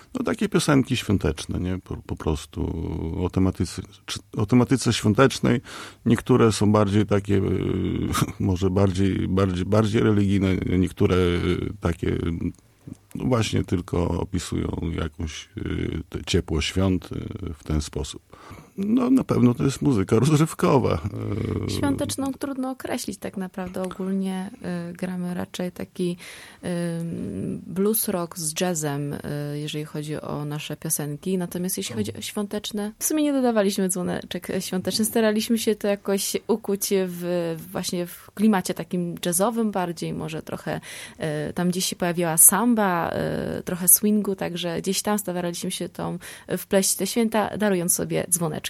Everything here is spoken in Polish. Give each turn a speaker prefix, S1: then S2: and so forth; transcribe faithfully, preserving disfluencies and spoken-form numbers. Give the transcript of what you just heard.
S1: No takie piosenki świąteczne, nie? Po, po prostu o tematyce, o tematyce świątecznej. Niektóre są bardziej takie, może bardziej, bardziej, bardziej religijne, niektóre takie no właśnie tylko opisują jakąś ciepło świąt w ten sposób. No na pewno to jest muzyka rozrywkowa.
S2: Świąteczną trudno określić tak naprawdę. Ogólnie y, gramy raczej taki y, blues rock z jazzem, y, jeżeli chodzi o nasze piosenki. Natomiast jeśli chodzi o świąteczne, w sumie nie dodawaliśmy dzwoneczek świąteczny. Staraliśmy się to jakoś ukuć w, właśnie w klimacie takim jazzowym bardziej. Może trochę y, tam gdzieś się pojawiła samba, y, trochę swingu, także gdzieś tam staraliśmy się tą wpleść te święta, darując sobie dzwoneczki.